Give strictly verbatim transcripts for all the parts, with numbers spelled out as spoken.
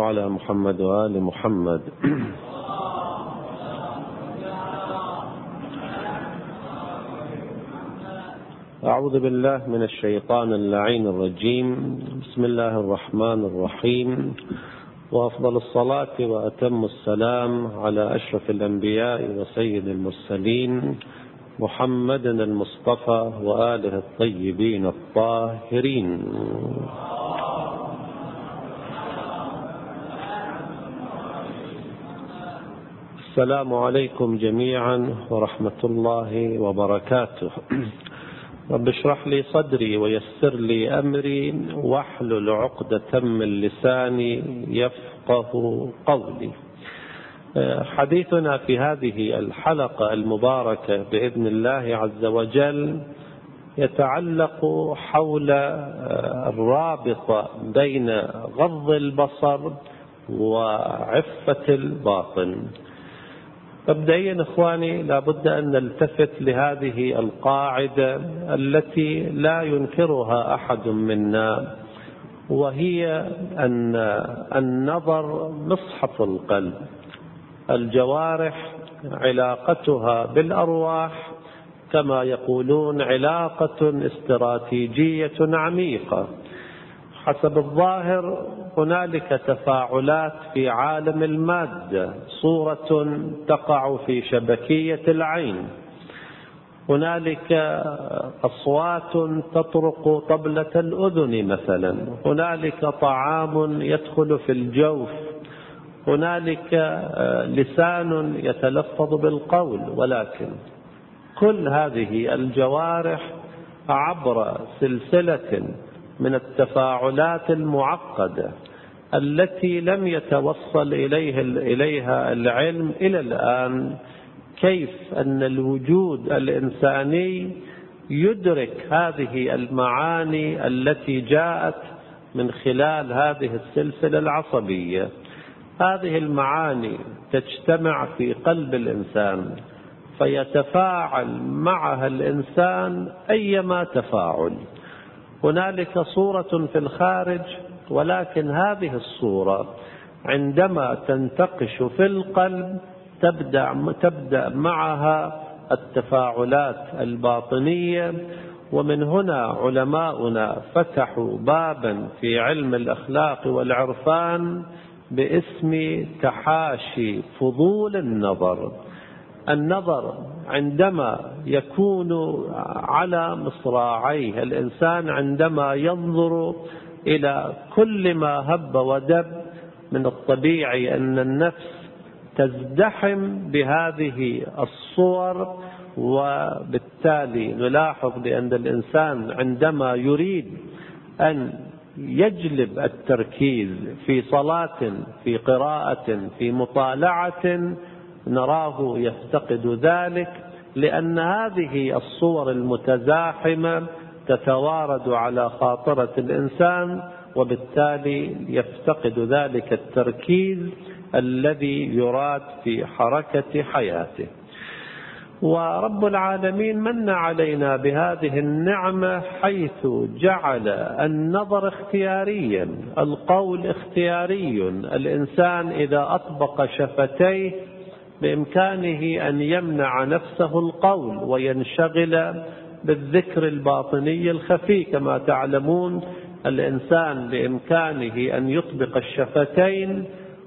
على محمد وآل محمد. أعوذ بالله من الشيطان اللعين الرجيم. بسم الله الرحمن الرحيم، وأفضل الصلاة وأتم السلام على أشرف الأنبياء وسيد المرسلين محمد المصطفى وآله الطيبين الطاهرين. السلام عليكم جميعا ورحمة الله وبركاته. رب اشرح لي صدري ويسر لي أمري واحلل عقدة من لساني يفقه قولي. حديثنا في هذه الحلقة المباركة بإذن الله عز وجل يتعلق حول الرابط بين غض البصر وعفة الباطن. مبدئيا إخواني، لابد أن نلتفت لهذه القاعدة التي لا ينكرها أحد منا، وهي أن النظر مصحف القلب. الجوارح علاقتها بالأرواح كما يقولون علاقة استراتيجية عميقة. حسب الظاهر هنالك تفاعلات في عالم المادة، صورة تقع في شبكية العين، هنالك أصوات تطرق طبلة الأذن مثلا، هنالك طعام يدخل في الجوف، هنالك لسان يتلفظ بالقول. ولكن كل هذه الجوارح عبر سلسلة من التفاعلات المعقدة التي لم يتوصل إليه إليها العلم إلى الآن، كيف أن الوجود الإنساني يدرك هذه المعاني التي جاءت من خلال هذه السلسلة العصبية. هذه المعاني تجتمع في قلب الإنسان فيتفاعل معها الإنسان أيما تفاعل. هنالك صورة في الخارج، ولكن هذه الصورة عندما تنتقش في القلب تبدأ, تبدأ معها التفاعلات الباطنية. ومن هنا علماؤنا فتحوا بابا في علم الأخلاق والعرفان باسم تحاشي فضول النظر. النظر عندما يكون على مصراعيه، الإنسان عندما ينظر إلى كل ما هب ودب، من الطبيعي أن النفس تزدحم بهذه الصور، وبالتالي نلاحظ بأن الإنسان عندما يريد أن يجلب التركيز في صلاة، في قراءة، في مطالعة، نراه يفتقد ذلك، لأن هذه الصور المتزاحمة تتوارد على خاطرة الإنسان، وبالتالي يفتقد ذلك التركيز الذي يراد في حركة حياته. ورب العالمين من علينا بهذه النعمة حيث جعل النظر اختياريا، القول اختياري. الإنسان إذا أطبق شفتيه بإمكانه أن يمنع نفسه القول وينشغل بالذكر الباطني الخفي. كما تعلمون الإنسان بإمكانه أن يطبق الشفتين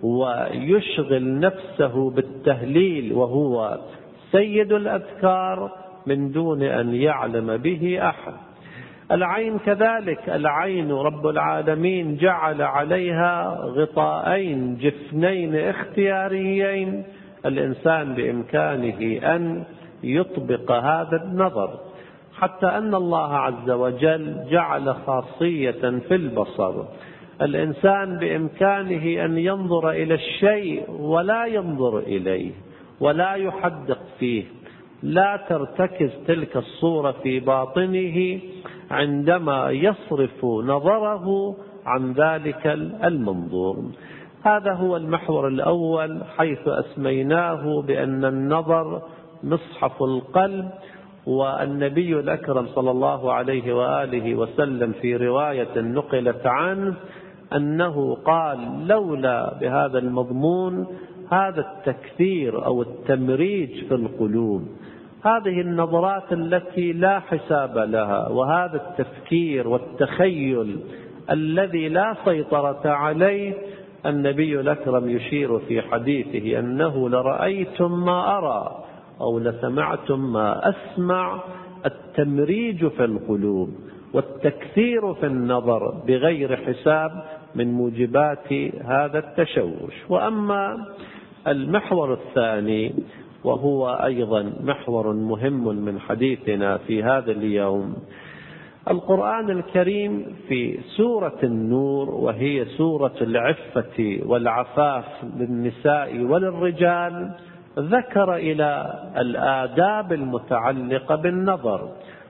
ويشغل نفسه بالتهليل وهو سيد الأذكار من دون أن يعلم به أحد. العين كذلك، العين رب العالمين جعل عليها غطاءين جفنين اختياريين، الإنسان بإمكانه أن يطبق هذا النظر، حتى أن الله عز وجل جعل خاصية في البصر. الإنسان بإمكانه أن ينظر إلى الشيء ولا ينظر إليه ولا يحدق فيه، لا ترتكز تلك الصورة في باطنه عندما يصرف نظره عن ذلك المنظور. هذا هو المحور الأول، حيث أسميناه بأن النظر مصحف القلب. والنبي الأكرم صلى الله عليه وآله وسلم في رواية نقلت عنه أنه قال لولا بهذا المضمون هذا التكثير أو التمريج في القلوب، هذه النظرات التي لا حساب لها، وهذا التفكير والتخيل الذي لا سيطرة عليه، النبي الأكرم يشير في حديثه أنه لرأيتم ما أرى أو لسمعتم ما أسمع. التمريج في القلوب والتكثير في النظر بغير حساب من موجبات هذا التشوش. وأما المحور الثاني، وهو أيضا محور مهم من حديثنا في هذا اليوم، القرآن الكريم في سورة النور، وهي سورة العفة والعفاف للنساء وللرجال، ذكر إلى الآداب المتعلقة بالنظر.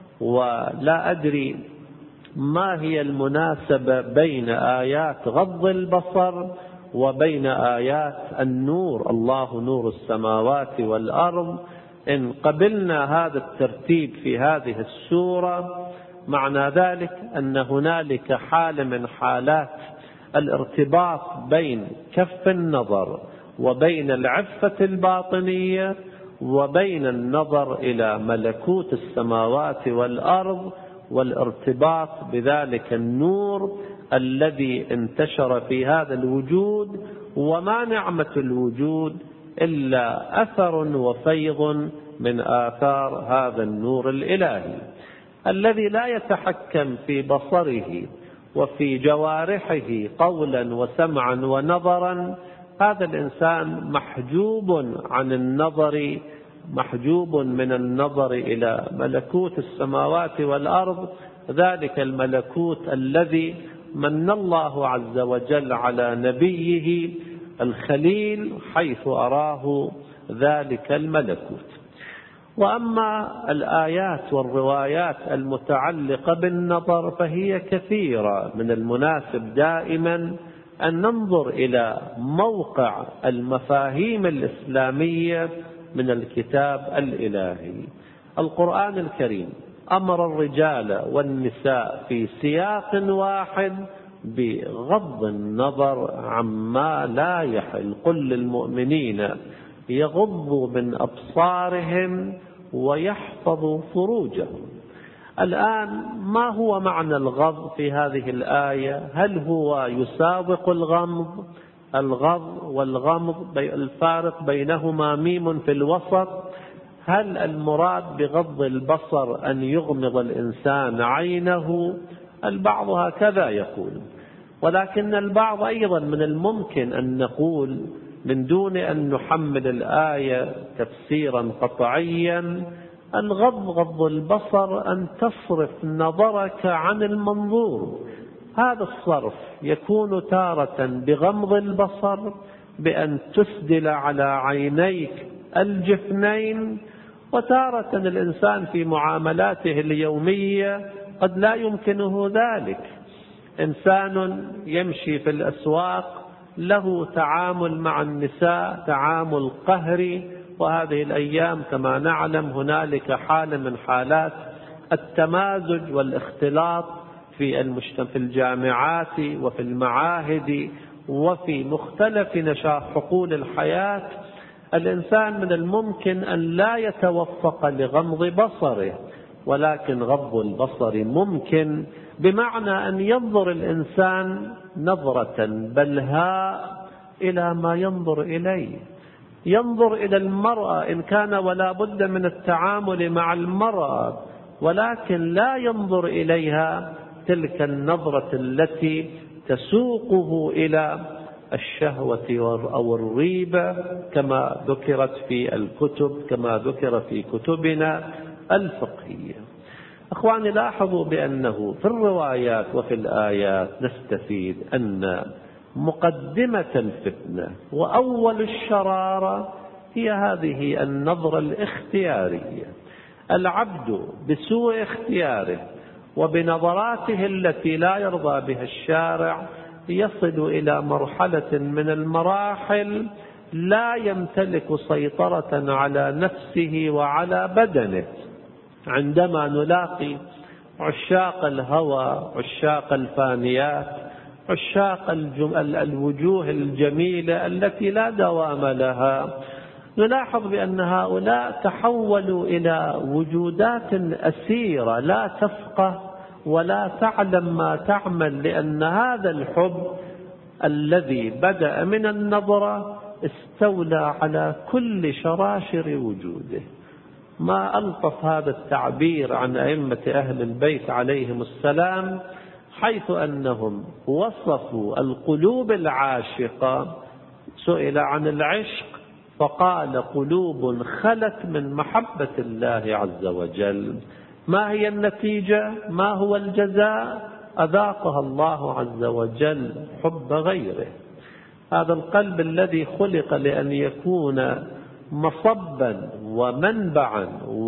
ولا أدري ما هي المناسبة بين آيات غض البصر وبين آيات النور، الله نور السماوات والأرض. إن قبلنا هذا الترتيب في هذه السورة، معنى ذلك أن هنالك حالة من حالات الارتباط بين كف النظر وبين العفة الباطنية وبين النظر إلى ملكوت السماوات والأرض، والارتباط بذلك النور الذي انتشر في هذا الوجود. وما نعمة الوجود إلا أثر وفيض من آثار هذا النور الإلهي الذي لا يتحكم في بصره وفي جوارحه قولا وسمعا ونظرا. هذا الإنسان محجوب عن النظر، محجوب من النظر إلى ملكوت السماوات والأرض، ذلك الملكوت الذي من الله عز وجل على نبيه الخليل حيث أراه ذلك الملكوت. وأما الآيات والروايات المتعلقة بالنظر فهي كثيرة. من المناسب دائما أن ننظر إلى موقع المفاهيم الإسلامية من الكتاب الإلهي. القرآن الكريم أمر الرجال والنساء في سياق واحد بغض النظر عما لا يحل. قل للمؤمنين يغضوا من أبصارهم ويحفظوا فروجهم. الآن ما هو معنى الغض في هذه الآية؟ هل هو يسابق الغمض؟ الغض والغمض الفارق بينهما ميم في الوسط. هل المراد بغض البصر أن يغمض الإنسان عينه؟ البعض هكذا يقول، ولكن البعض أيضا من الممكن أن نقول من دون أن نحمل الآية تفسيرا قطعيا، الغض غض البصر أن تصرف نظرك عن المنظور. هذا الصرف يكون تارة بغمض البصر بأن تسدل على عينيك الجفنين، وتارة الإنسان في معاملاته اليومية قد لا يمكنه ذلك. إنسان يمشي في الأسواق له تعامل مع النساء تعامل قهري، وهذه الأيام كما نعلم هنالك حالة من حالات التمازج والاختلاط في المجتمع في الجامعات وفي المعاهد وفي مختلف نشاط حقول الحياة. الإنسان من الممكن أن لا يتوفق لغمض بصره، ولكن غض البصر ممكن، بمعنى أن ينظر الإنسان نظرة بلهاء إلى ما ينظر إليه. ينظر إلى المرأة إن كان ولا بد من التعامل مع المرأة، ولكن لا ينظر إليها تلك النظرة التي تسوقه إلى الشهوة أو الريبة كما ذكرت في الكتب، كما ذكر في كتبنا الفقهية. أخواني، لاحظوا بأنه في الروايات وفي الآيات نستفيد أن مقدمة الفتنة وأول الشرارة هي هذه النظرة الاختيارية. العبد بسوء اختياره وبنظراته التي لا يرضى بها الشارع يصل إلى مرحلة من المراحل لا يمتلك سيطرة على نفسه وعلى بدنه. عندما نلاقي عشاق الهوى، عشاق الفانيات، عشاق الوجوه الجميلة التي لا دوام لها. نلاحظ بأن هؤلاء تحولوا إلى وجودات أسيرة لا تفقه ولا تعلم ما تعمل، لأن هذا الحب الذي بدأ من النظرة استولى على كل شراشر وجوده. ما ألطف هذا التعبير عن أئمة أهل البيت عليهم السلام، حيث أنهم وصفوا القلوب العاشقة. سئل عن العشق فقال: قلوب خلت من محبة الله عز وجل. ما هي النتيجة؟ ما هو الجزاء؟ أذاقها الله عز وجل حب غيره. هذا القلب الذي خلق لأن يكون مصبا ومنبعا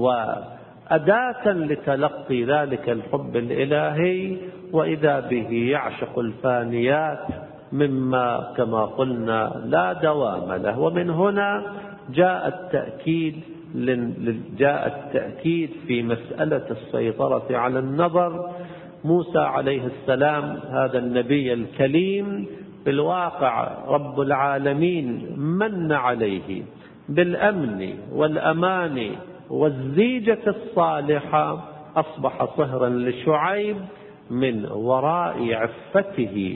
وأداة لتلقي ذلك الحب الإلهي، وإذا به يعشق الفانيات مما كما قلنا لا دوام له. ومن هنا جاء التأكيد جاء التأكيد في مسألة السيطرة على النظر. موسى عليه السلام هذا النبي الكليم بالواقع رب العالمين من عليه بالأمن والأمان والزيجة الصالحة، أصبح صهرا لشعيب من وراء عفته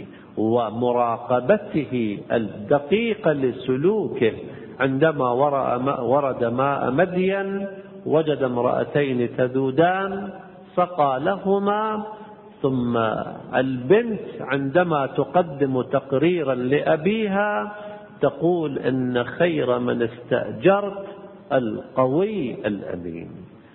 ومراقبته الدقيقة لسلوكه. عندما ورد ماء مدين وجد امرأتين تذودان سقى لهما، ثم البنت عندما تقدم تقريرا لأبيها تقول: إن خير من استأجرت القوي الأمين.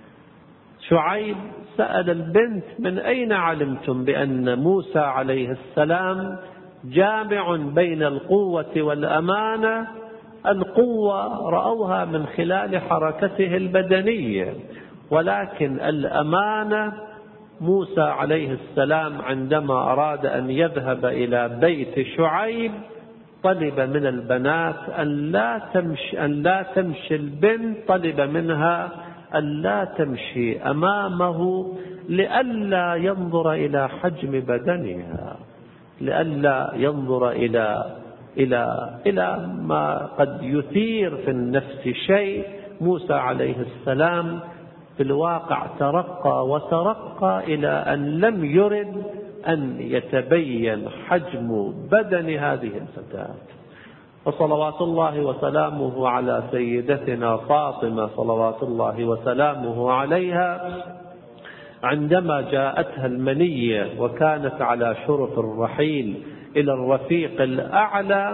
شعيب سأل البنت: من أين علمتم بأن موسى عليه السلام جامع بين القوة والأمانة؟ القوة رأوها من خلال حركته البدنية، ولكن الأمانة موسى عليه السلام عندما أراد أن يذهب إلى بيت شعيب طلب من البنات أن لا تمشي أن لا تمشي البنت طلب منها أن لا تمشي أمامه لئلا ينظر إلى حجم بدنها، لئلا ينظر إلى إلى إلى ما قد يثير في النفس شيء. موسى عليه السلام في الواقع ترقى وترقى إلى أن لم يرد أن يتبين حجم بدن هذه الفتاة. وصلوات الله وسلامه على سيدتنا فاطمة صلوات الله وسلامه عليها، عندما جاءتها المنية وكانت على شرف الرحيل إلى الرفيق الأعلى،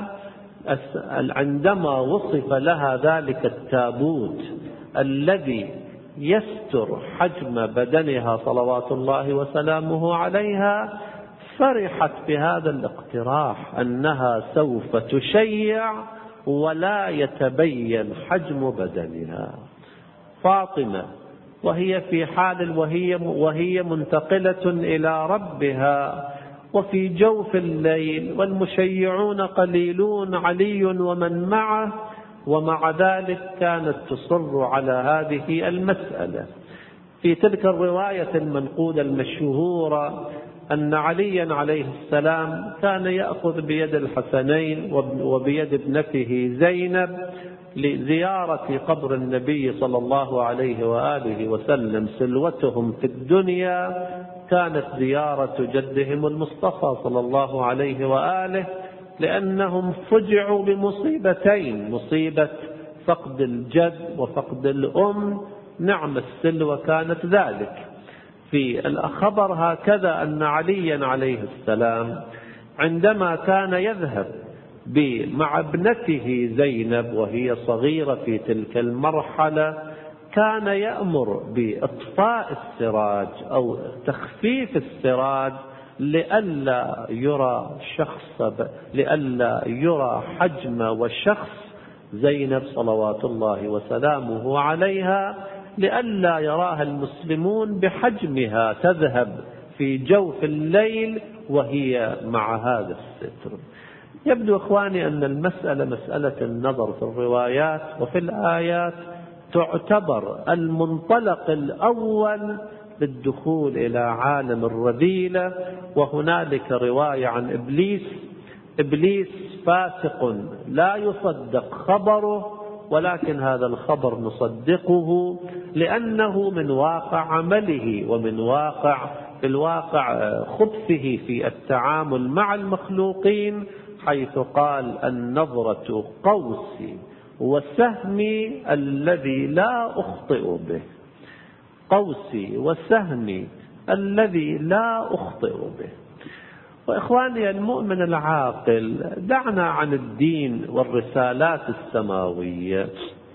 عندما وصف لها ذلك التابوت الذي يستر حجم بدنها صلوات الله وسلامه عليها، فرحت بهذا الاقتراح أنها سوف تشيع ولا يتبين حجم بدنها. فاطمة وهي في حال وهي, وهي منتقلة إلى ربها وفي جوف الليل والمشيعون قليلون علي ومن معه، ومع ذلك كانت تصر على هذه المسألة. في تلك الرواية المنقولة المشهورة أن عليا عليه السلام كان يأخذ بيد الحسنين وبيد ابنته زينب لزيارة قبر النبي صلى الله عليه وآله وسلم. سلوتهم في الدنيا كانت زيارة جدهم المصطفى صلى الله عليه وآله، لأنهم فجعوا بمصيبتين: مصيبة فقد الجد وفقد الأم. نعم السلوة كانت ذلك. في الخبر هكذا أن عليا عليه السلام عندما كان يذهب مع ابنته زينب وهي صغيرة في تلك المرحلة، كان يأمر بإطفاء السراج أو تخفيف السراج لئلا يرى شخص لئلا يرى حجم وشخص زينب صلوات الله وسلامه عليها، لئلا يراها المسلمون بحجمها تذهب في جوف الليل وهي مع هذا الستر. يبدو إخواني أن المسألة مسألة النظر في الروايات وفي الآيات تعتبر المنطلق الأول للدخول إلى عالم الرذيلة. وهنالك رواية عن إبليس: إبليس فاسق لا يصدق خبره، ولكن هذا الخبر نصدقه لأنه من واقع عمله ومن واقع في الواقع خبثه في التعامل مع المخلوقين، حيث قال: النظرة قوسي وسهمي الذي لا أخطئ به. قوسي وسهمي الذي لا أخطئ به. وإخواني المؤمن العاقل، دعنا عن الدين والرسالات السماوية.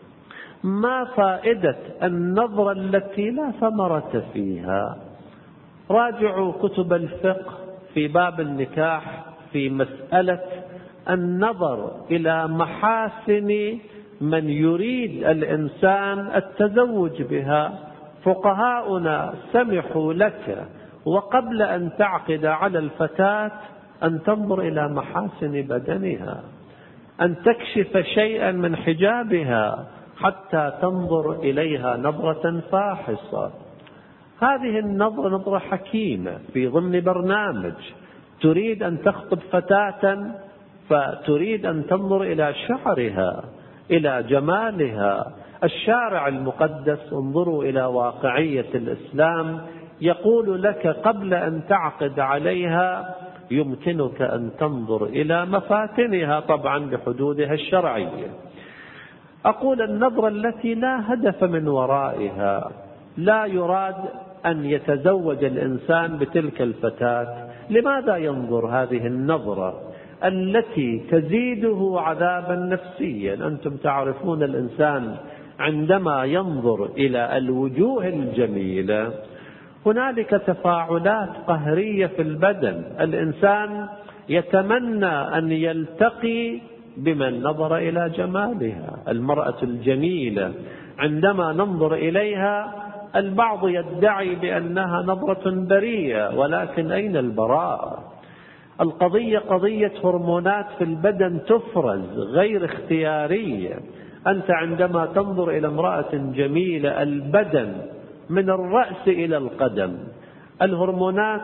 ما فائدة النظرة التي لا ثمرة فيها؟ راجعوا كتب الفقه في باب النكاح في مسألة النظر إلى محاسن من يريد الإنسان التزوج بها. فقهاؤنا سمحوا لك وقبل أن تعقد على الفتاة أن تنظر إلى محاسن بدنها، أن تكشف شيئا من حجابها حتى تنظر إليها نظرة فاحصة. هذه النظرة نظرة حكيمة في ضمن برنامج. تريد أن تخطب فتاة فتريد أن تنظر إلى شعرها، إلى جمالها. الشارع المقدس انظروا إلى واقعية الإسلام، يقول لك قبل أن تعقد عليها يمكنك أن تنظر إلى مفاتنها، طبعا بحدودها الشرعية. أقول النظرة التي لا هدف من ورائها، لا يراد أن يتزوج الإنسان بتلك الفتاة. لماذا ينظر هذه النظرة التي تزيده عذابا نفسيا؟ أنتم تعرفون الإنسان عندما ينظر إلى الوجوه الجميلة هنالك تفاعلات قهرية في البدن. الإنسان يتمنى أن يلتقي بمن نظر إلى جمالها. المرأة الجميلة عندما ننظر إليها البعض يدعي بأنها نظرة بريئة، ولكن أين البراءة؟ القضية قضية هرمونات في البدن تفرز غير اختيارية. أنت عندما تنظر إلى امرأة جميلة البدن من الرأس إلى القدم، الهرمونات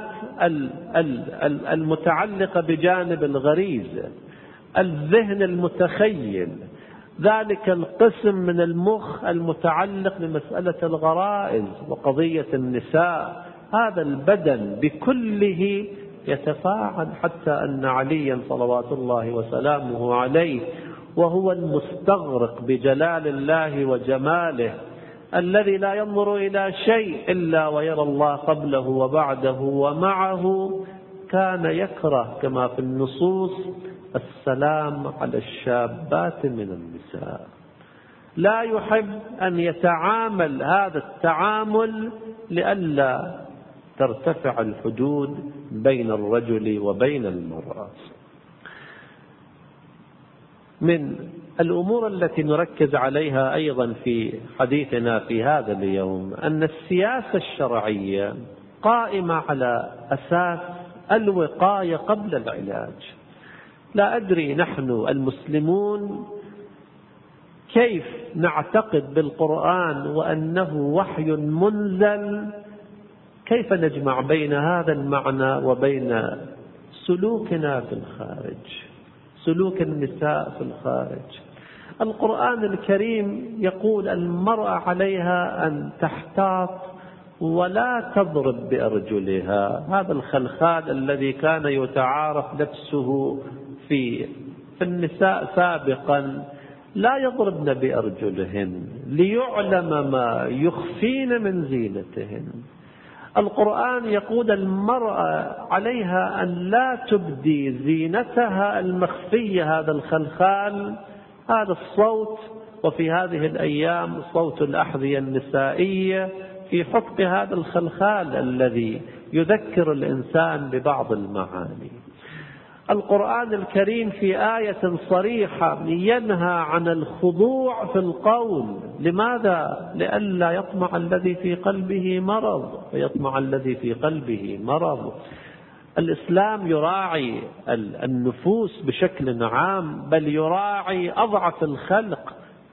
المتعلقة بجانب الغريزة، الذهن المتخيل، ذلك القسم من المخ المتعلق بمسألة الغرائز وقضية النساء، هذا البدن بكله يتفاعل، حتى أن عليا صلوات الله وسلامه عليه وهو المستغرق بجلال الله وجماله الذي لا ينظر إلى شيء إلا ويرى الله قبله وبعده ومعه، كان يكره كما في النصوص السلام على الشابات من النساء. لا يحب أن يتعامل هذا التعامل لئلا ترتفع الحدود بين الرجل وبين المرأة. من الأمور التي نركز عليها أيضا في حديثنا في هذا اليوم أن السياسة الشرعية قائمة على أساس الوقاية قبل العلاج. لا أدري نحن المسلمون كيف نعتقد بالقرآن وأنه وحي منزل، كيف نجمع بين هذا المعنى وبين سلوكنا في الخارج، سلوك النساء في الخارج. القرآن الكريم يقول المرأة عليها أن تحتاط ولا تضرب بأرجلها. هذا الخلخال الذي كان يتعارف لبسه في في النساء سابقا، لا يضربن بأرجلهن ليعلم ما يخفين من زينتهن. القرآن يقول المرأة عليها أن لا تبدي زينتها المخفية، هذا الخلخال، هذا الصوت، وفي هذه الأيام صوت الأحذية النسائية في حق هذا الخلخال الذي يذكر الإنسان ببعض المعاني. القرآن الكريم في آية صريحة ينهى عن الخضوع في القول. لماذا؟ لئلا يطمع الذي في قلبه مرض ويطمع الذي في قلبه مرض. الإسلام يراعي النفوس بشكل عام، بل يراعي أضعف الخلق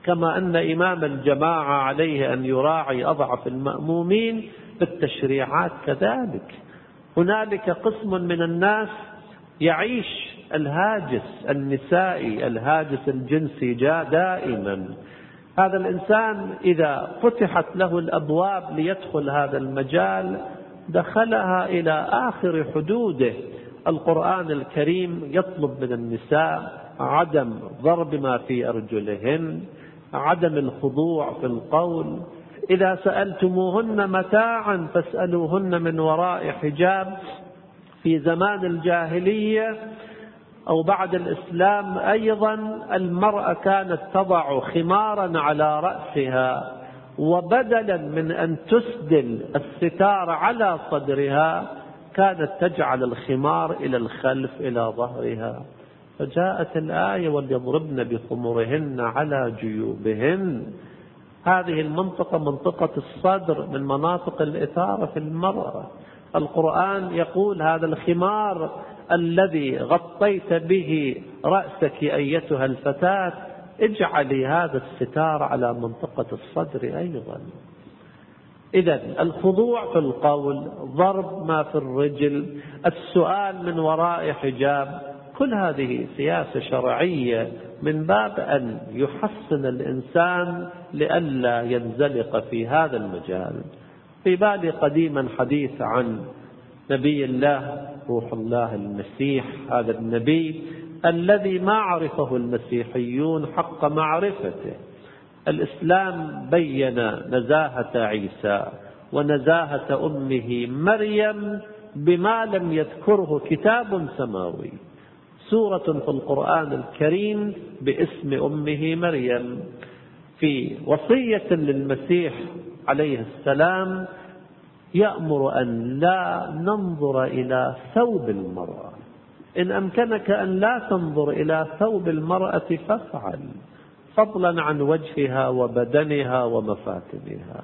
كما أن إمام الجماعة عليه أن يراعي أضعف المأمومين، بالتشريعات كذلك. هنالك قسم من الناس يعيش الهاجس النسائي، الهاجس الجنسي جاء دائما. هذا الإنسان إذا فتحت له الأبواب ليدخل هذا المجال دخلها إلى آخر حدوده. القرآن الكريم يطلب من النساء عدم ضرب ما في أرجلهن، عدم الخضوع في القول، إذا سألتموهن متاعا فاسألوهن من وراء حجاب. في زمان الجاهلية أو بعد الإسلام أيضا المرأة كانت تضع خمارا على رأسها، وبدلا من أن تسدل الستار على صدرها كانت تجعل الخمار إلى الخلف إلى ظهرها. فجاءت الآية وليضربن بخمرهن على جيوبهن. هذه المنطقة منطقة الصدر من مناطق الإثارة في المرأة. القرآن يقول هذا الخمار الذي غطيت به رأسك أيتها الفتاة اجعلي هذا الستار على منطقة الصدر أيضا. إذن الخضوع في القول، ضرب ما في الرجل، السؤال من وراء حجاب، كل هذه سياسة شرعية من باب أن يحسن الإنسان لئلا ينزلق في هذا المجال. في بالي قديما حديث عن نبي الله روح الله المسيح، هذا النبي الذي ما عرفه المسيحيون حق معرفته. الإسلام بين نزاهة عيسى ونزاهة أمه مريم بما لم يذكره كتاب سماوي. سورة في القرآن الكريم باسم أمه مريم، في وصية للمسيح عليه السلام يأمر أن لا ننظر إلى ثوب المرأة. إن أمكنك أن لا تنظر إلى ثوب المرأة فافعل، فضلا عن وجهها وبدنها ومفاتنها.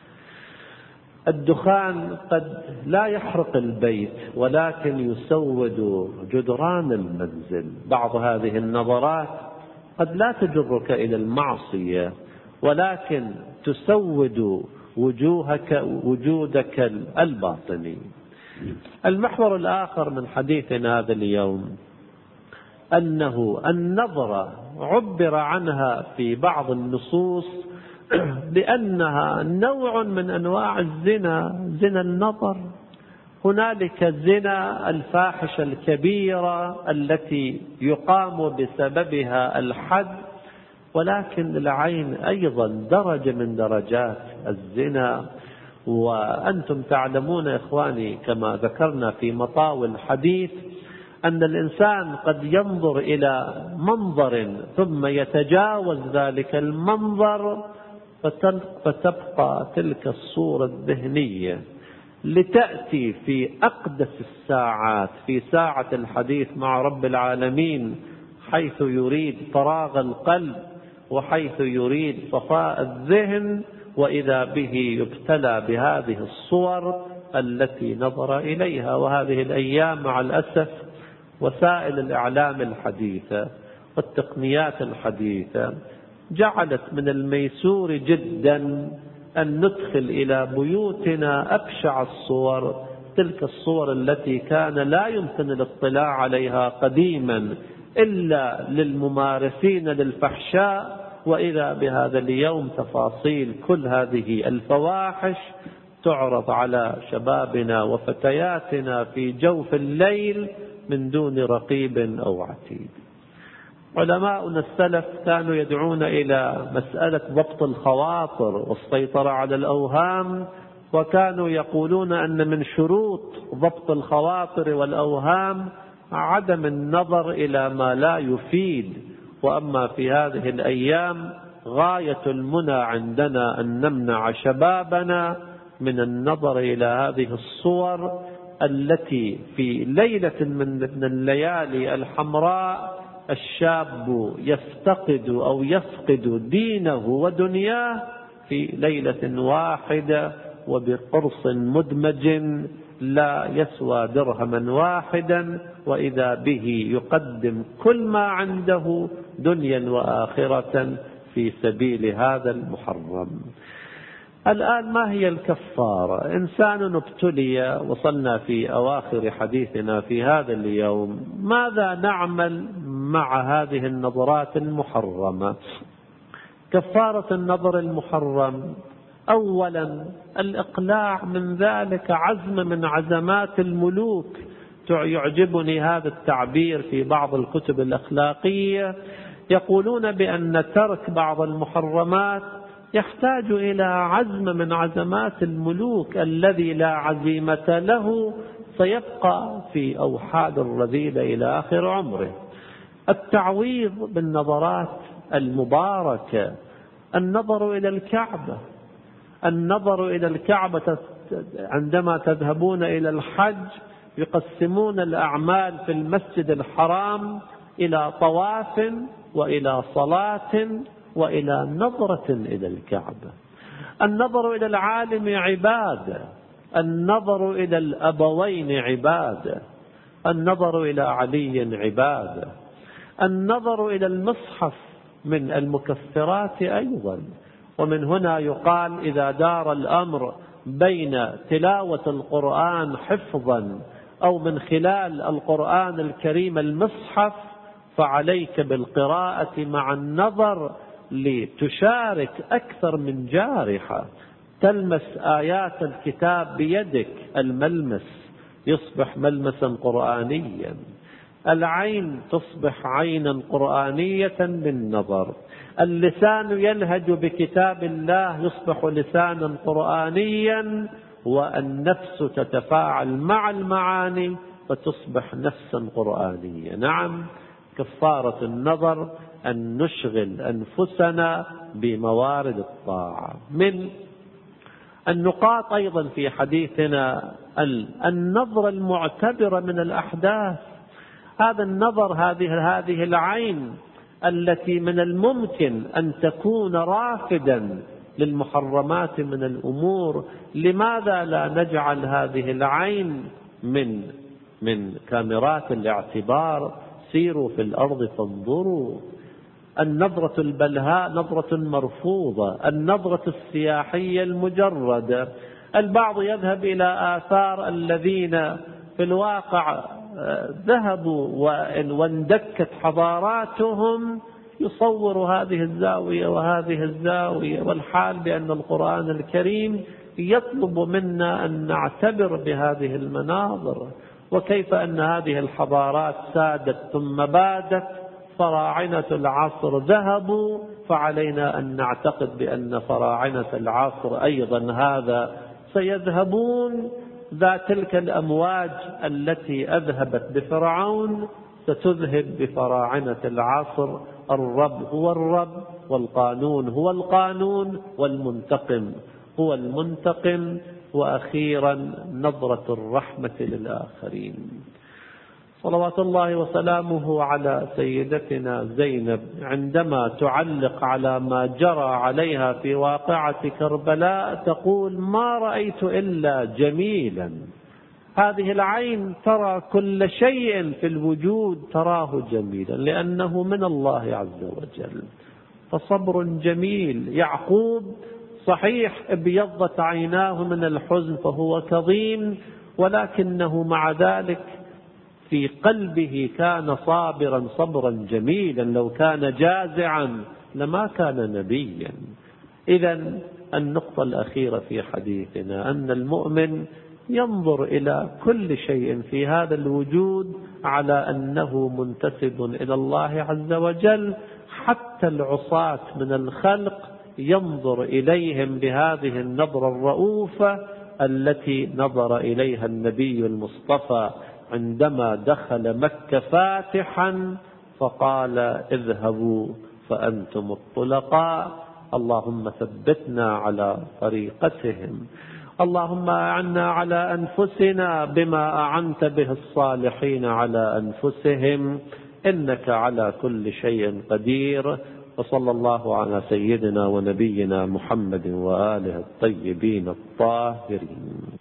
الدخان قد لا يحرق البيت ولكن يسود جدران المنزل. بعض هذه النظرات قد لا تجرك إلى المعصية ولكن تسود وجوهك وجودك الباطني. المحور الآخر من حديثنا هذا اليوم أنه النظرة عبر عنها في بعض النصوص بأنها نوع من أنواع الزنا، زنا النظر. هنالك زنا الفاحشة الكبيرة التي يقام بسببها الحد، ولكن العين أيضا درجة من درجات الزنا. وأنتم تعلمون إخواني كما ذكرنا في مطاوى الحديث أن الإنسان قد ينظر إلى منظر ثم يتجاوز ذلك المنظر فتبقى تلك الصورة الذهنية لتأتي في أقدس الساعات، في ساعة الحديث مع رب العالمين، حيث يريد فراغ القلب وحيث يريد صفاء الذهن، وإذا به يبتلى بهذه الصور التي نظر إليها. وهذه الأيام مع الأسف وسائل الإعلام الحديثة والتقنيات الحديثة جعلت من الميسور جدا أن ندخل إلى بيوتنا أبشع الصور، تلك الصور التي كان لا يمكن الاطلاع عليها قديما إلا للممارسين للفحشاء. وإذا بهذا اليوم تفاصيل كل هذه الفواحش تعرض على شبابنا وفتياتنا في جوف الليل من دون رقيب أو عتيد. علماؤنا السلف كانوا يدعون إلى مسألة ضبط الخواطر والسيطرة على الأوهام، وكانوا يقولون أن من شروط ضبط الخواطر والأوهام عدم النظر إلى ما لا يفيد. وأما في هذه الأيام غاية المنى عندنا أن نمنع شبابنا من النظر إلى هذه الصور التي في ليلة من الليالي الحمراء الشاب يفتقد أو يفقد دينه ودنياه في ليلة واحدة وبقرص مدمج لا يسوى درهما واحدا، وإذا به يقدم كل ما عنده دنيا وآخرة في سبيل هذا المحرم. الآن ما هي الكفارة؟ إنسان ابتلي، وصلنا في أواخر حديثنا في هذا اليوم، ماذا نعمل مع هذه النظرات المحرمة؟ كفارة النظر المحرم أولا الإقلاع من ذلك عزم من عزمات الملوك. يعجبني هذا التعبير في بعض الكتب الأخلاقية، يقولون بأن ترك بعض المحرمات يحتاج إلى عزم من عزمات الملوك، الذي لا عزيمة له سيبقى في أوحاد الرذيلة إلى آخر عمره. التعويض بالنظرات المباركة، النظر إلى الكعبة، النظر إلى الكعبة عندما تذهبون إلى الحج يقسمون الأعمال في المسجد الحرام إلى طواف وإلى صلاة وإلى نظرة إلى الكعبة. النظر إلى العالم عبادة، النظر إلى الأبوين عبادة، النظر إلى علي عبادة، النظر إلى المصحف من المكفرات أيضا. ومن هنا يقال إذا دار الأمر بين تلاوة القرآن حفظا أو من خلال القرآن الكريم المصحف فعليك بالقراءة مع النظر لتشارك أكثر من جارحة، تلمس آيات الكتاب بيدك، الملمس يصبح ملمسا قرآنيا، العين تصبح عينا قرآنية بالنظر، اللسان يلهج بكتاب الله يصبح لسانا قرآنيا، والنفس تتفاعل مع المعاني فتصبح نفسا قرآنية. نعم، كفارة النظر أن نشغل أنفسنا بموارد الطاعة. من النقاط أيضا في حديثنا النظر المعتبرة من الأحداث. هذا النظر، هذه هذه العين التي من الممكن أن تكون رافدا للمحرمات من الأمور، لماذا لا نجعل هذه العين من من كاميرات الاعتبار؟ سيروا في الأرض فانظروا. النظرة البلهاء نظرة مرفوضة، النظرة السياحية المجردة. البعض يذهب إلى آثار الذين في الواقع ذهبوا واندكت حضاراتهم، يصور هذه الزاوية وهذه الزاوية، والحال بأن القرآن الكريم يطلب منا أن نعتبر بهذه المناظر. وكيف أن هذه الحضارات سادت ثم بادت، فراعنة العصر ذهبوا، فعلينا أن نعتقد بأن فراعنة العصر أيضا هذا سيذهبون. ذا تلك الأمواج التي أذهبت بفرعون ستذهب بفراعنة العصر. الرب هو الرب، والقانون هو القانون، والمنتقم هو المنتقم. وأخيرا نظرة الرحمة للآخرين. صلوات الله وسلامه على سيدتنا زينب عندما تعلق على ما جرى عليها في واقعة كربلاء تقول: ما رأيت إلا جميلا. هذه العين ترى كل شيء في الوجود تراه جميلا لأنه من الله عز وجل، فصبر جميل. يعقوب صحيح ابيضت عيناه من الحزن فهو كظيم، ولكنه مع ذلك في قلبه كان صابرا صبرا جميلا. لو كان جازعا لما كان نبيا. إذن النقطة الأخيرة في حديثنا أن المؤمن ينظر إلى كل شيء في هذا الوجود على أنه منتسب إلى الله عز وجل. حتى العصاة من الخلق ينظر إليهم بهذه النظرة الرؤوفة التي نظر إليها النبي المصطفى عندما دخل مكة فاتحا فقال: اذهبوا فأنتم الطلقاء. اللهم ثبتنا على طريقتهم، اللهم أعنا على أنفسنا بما أعنت به الصالحين على أنفسهم، إنك على كل شيء قدير. وصلى الله على سيدنا ونبينا محمد وآله الطيبين الطاهرين.